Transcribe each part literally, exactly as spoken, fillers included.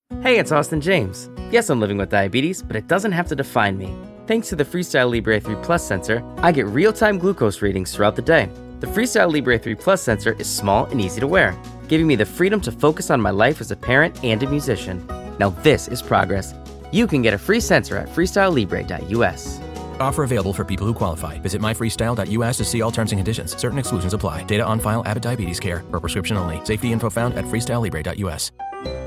Hey, it's Austin James. Yes, I'm living with diabetes, but it doesn't have to define me. Thanks to the Freestyle Libre three Plus sensor, I get real-time glucose readings throughout the day. The Freestyle Libre three Plus sensor is small and easy to wear, giving me the freedom to focus on my life as a parent and a musician. Now this is progress. You can get a free sensor at freestyle libre dot u s. Offer available for people who qualify. Visit my freestyle dot u s to see all terms and conditions. Certain exclusions apply. Data on file. Abbott Diabetes Care. Per prescription only. Safety info found at freestyle libre dot u s.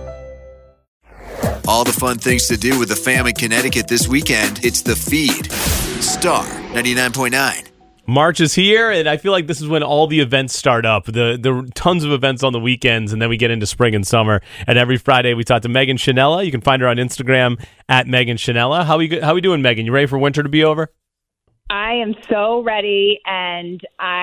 All the fun things to do with the fam in Connecticut this weekend. It's The Feed. Star ninety-nine point nine. March is here, and I feel like this is when all the events start up. The the tons of events on the weekends, and then we get into spring and summer. And every Friday, we talk to Megan Chanella. You can find her on Instagram at Megan Chanella. How we how we doing, Megan? You ready for winter to be over? I am so ready, and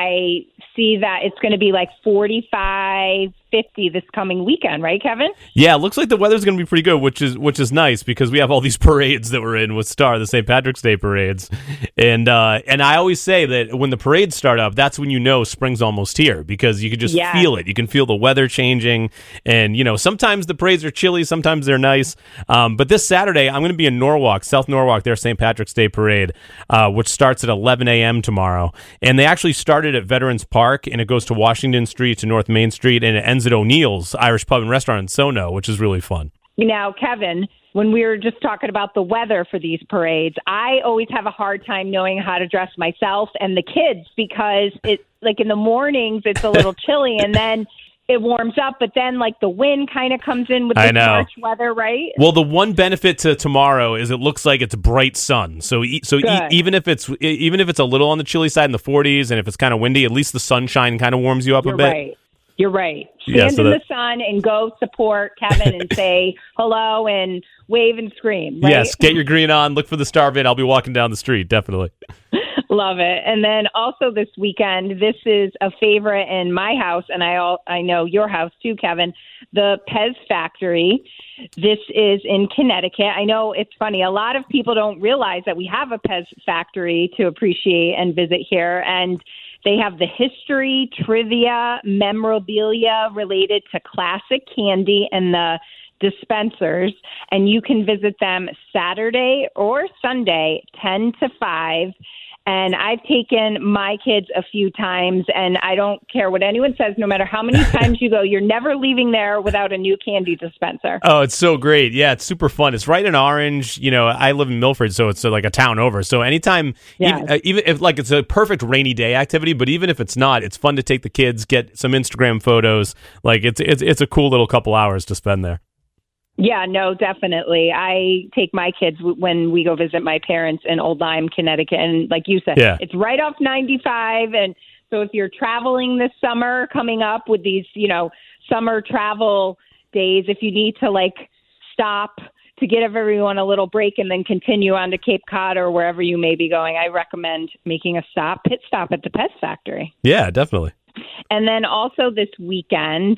I see that it's going to be like forty-five, fifty this coming weekend, right, Kevin? Yeah, it looks like the weather's going to be pretty good, which is which is nice because we have all these parades that we're in with Star, the Saint Patrick's Day parades. And uh, and I always say that when the parades start up, that's when you know spring's almost here because you can just Yeah. feel it. You can feel the weather changing. And, you know, sometimes the parades are chilly, sometimes they're nice. Um, but this Saturday, I'm going to be in Norwalk, South Norwalk, their Saint Patrick's Day parade, uh, which starts at eleven a.m. tomorrow. And they actually started at Veterans Park, and it goes to Washington Street to North Main Street, and it ends at O'Neill's Irish Pub and Restaurant in Sono, which is really fun. Now, Kevin, when we were just talking about the weather for these parades, I always have a hard time knowing how to dress myself and the kids because it, like in the mornings, it's a little chilly, and then it warms up, but then like the wind kind of comes in with I the know. March weather, right? Well, the one benefit to tomorrow is it looks like it's bright sun. So, e- so e- Good. even if it's e- even if it's a little on the chilly side in the forties, and if it's kind of windy, at least the sunshine kind of warms you up You're a bit. right. You're right. Stand Yeah, so in that- the sun and go support Kevin and say hello and wave and scream. Right? Yes, get your green on. Look for the star vid. I'll be walking down the street, definitely. Love it. And then also this weekend, this is a favorite in my house, and I all, I know your house too, Kevin, the Pez Factory. This is in Connecticut. I know it's funny. A lot of people don't realize that we have a Pez Factory to appreciate and visit here. And they have the history, trivia, memorabilia related to classic candy and the dispensers. And you can visit them Saturday or Sunday, ten to five. And I've taken my kids a few times, and I don't care what anyone says, no matter how many times you go, you're never leaving there without a new candy dispenser. Oh, it's so great. Yeah, it's super fun. It's right in Orange. You know, I live in Milford, so it's uh, like a town over. So anytime, Yeah. even, uh, even if like it's a perfect rainy day activity, but even if it's not, it's fun to take the kids, get some Instagram photos. Like it's it's it's a cool little couple hours to spend there. Yeah, no, definitely. I take my kids w- when we go visit my parents in Old Lyme, Connecticut. And like you said, Yeah. it's right off ninety-five. And so if you're traveling this summer coming up with these, you know, summer travel days, if you need to like stop to give everyone a little break and then continue on to Cape Cod or wherever you may be going, I recommend making a stop, pit stop at the Pet Factory. Yeah, definitely. And then also this weekend,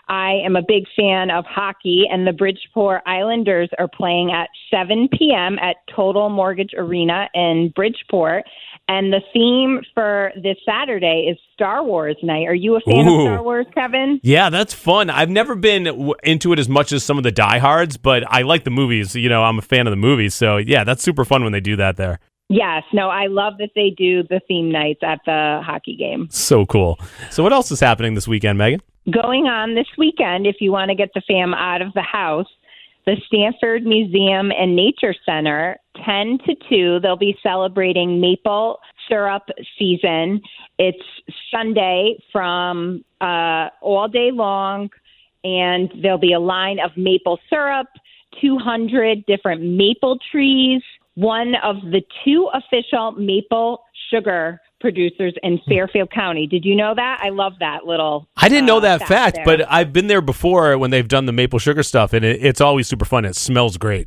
I am a big fan of hockey, and the Bridgeport Islanders are playing at seven p.m. at Total Mortgage Arena in Bridgeport. And the theme for this Saturday is Star Wars night. Are you a fan Ooh. of Star Wars, Kevin? Yeah, that's fun. I've never been w- into it as much as some of the diehards, but I like the movies. You know, I'm a fan of the movies. So, yeah, that's super fun when they do that there. Yes. No, I love that they do the theme nights at the hockey game. So cool. So what else is happening this weekend, Megan? Going on this weekend, if you want to get the fam out of the house, the Stanford Museum and Nature Center, ten to two, they'll be celebrating maple syrup season. It's Sunday from uh, all day long, and there'll be a line of maple syrup, two hundred different maple trees, one of the two official maple sugar producers in Fairfield County. Did you know that? I love that little I didn't know uh, that fact, there. but I've been there before when they've done the maple sugar stuff, and it, it's always super fun. It smells great.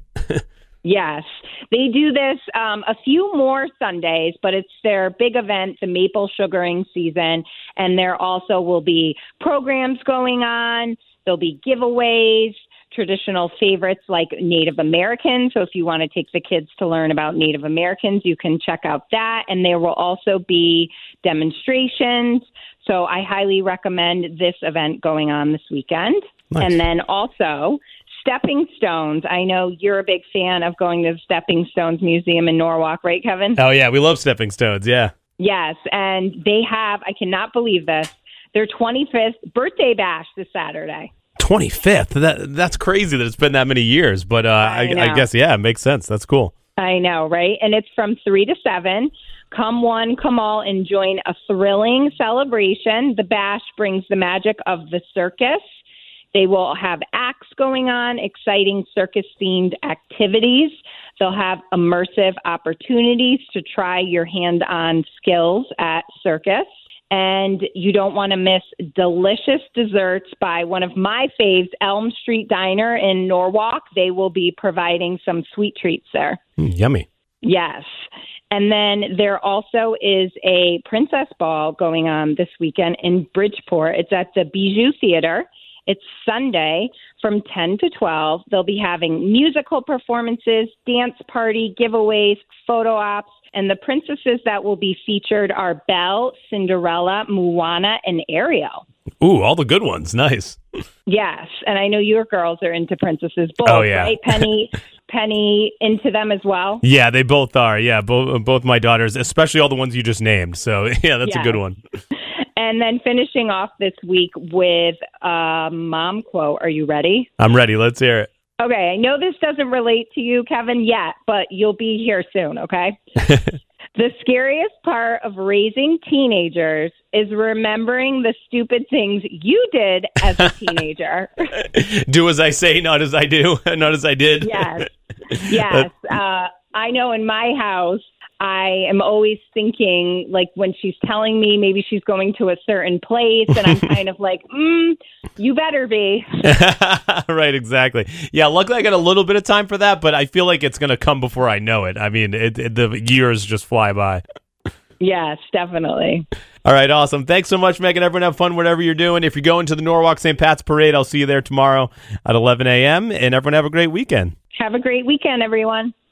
Yes. They do this um, a few more Sundays, but it's their big event, the maple sugaring season, and there also will be programs going on. There'll be giveaways, traditional favorites like Native American. So if you want to take the kids to learn about Native Americans, you can check out that. And there will also be demonstrations. So I highly recommend this event going on this weekend. Nice. And then also Stepping Stones. I know you're a big fan of going to the Stepping Stones Museum in Norwalk, right, Kevin? Oh, yeah. We love Stepping Stones. Yeah. Yes. And they have, I cannot believe this, their twenty-fifth birthday bash this Saturday. twenty-fifth? That, that's crazy that it's been that many years. But uh, I, I, I guess, yeah, it makes sense. That's cool. I know, right? And it's from three to seven. Come one, come all, and join a thrilling celebration. The bash brings the magic of the circus. They will have acts going on, exciting circus-themed activities. They'll have immersive opportunities to try your hand-on skills at circus. And you don't want to miss delicious desserts by one of my faves, Elm Street Diner in Norwalk. They will be providing some sweet treats there. Mm, yummy. Yes. And then there also is a Princess Ball going on this weekend in Bridgeport. It's at the Bijou Theater. It's Sunday from ten to twelve. They'll be having musical performances, dance party, giveaways, photo ops. And the princesses that will be featured are Belle, Cinderella, Moana, and Ariel. Ooh, all the good ones. Nice. Yes. And I know your girls are into princesses both, oh, yeah. right? Penny, Penny into them as well? Yeah, they both are. Yeah, both both my daughters, especially all the ones you just named. So, yeah, that's yes. a good one. And then finishing off this week with a mom quote. Are you ready? I'm ready. Let's hear it. Okay, I know this doesn't relate to you, Kevin, yet, but you'll be here soon, okay? The scariest part of raising teenagers is remembering the stupid things you did as a teenager. Do as I say, not as I do, not as I did. Yes, yes. Uh, I know in my house, I am always thinking, like, when she's telling me maybe she's going to a certain place, and I'm kind of like, mm, you better be. Right, exactly. Yeah, luckily I got a little bit of time for that, but I feel like it's going to come before I know it. I mean, it, it, the years just fly by. Yes, definitely. All right, awesome. Thanks so much, Megan. Everyone have fun whatever you're doing. If you're going to the Norwalk Saint Pat's Parade, I'll see you there tomorrow at eleven a.m., and everyone have a great weekend. Have a great weekend, everyone.